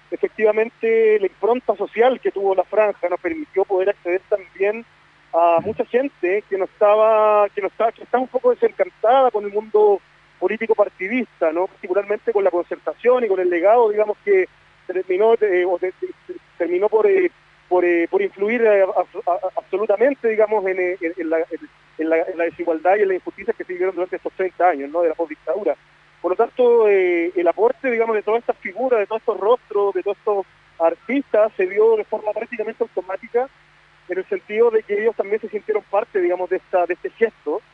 efectivamente la impronta social que tuvo la franja nos permitió poder acceder también a mucha gente que estaba un poco desencantada con el mundo político partidista, ¿no? Particularmente con la concertación y con el legado, digamos, que terminó por influir absolutamente, digamos, en la desigualdad y en la injusticia que se vivieron durante estos 30 años, ¿no? De la postdictadura. Por lo tanto, el aporte, digamos, de todas estas figuras, de todos estos rostros, de todos estos artistas, se dio de forma prácticamente automática, en el sentido de que ellos también se sintieron parte, digamos, de este gesto,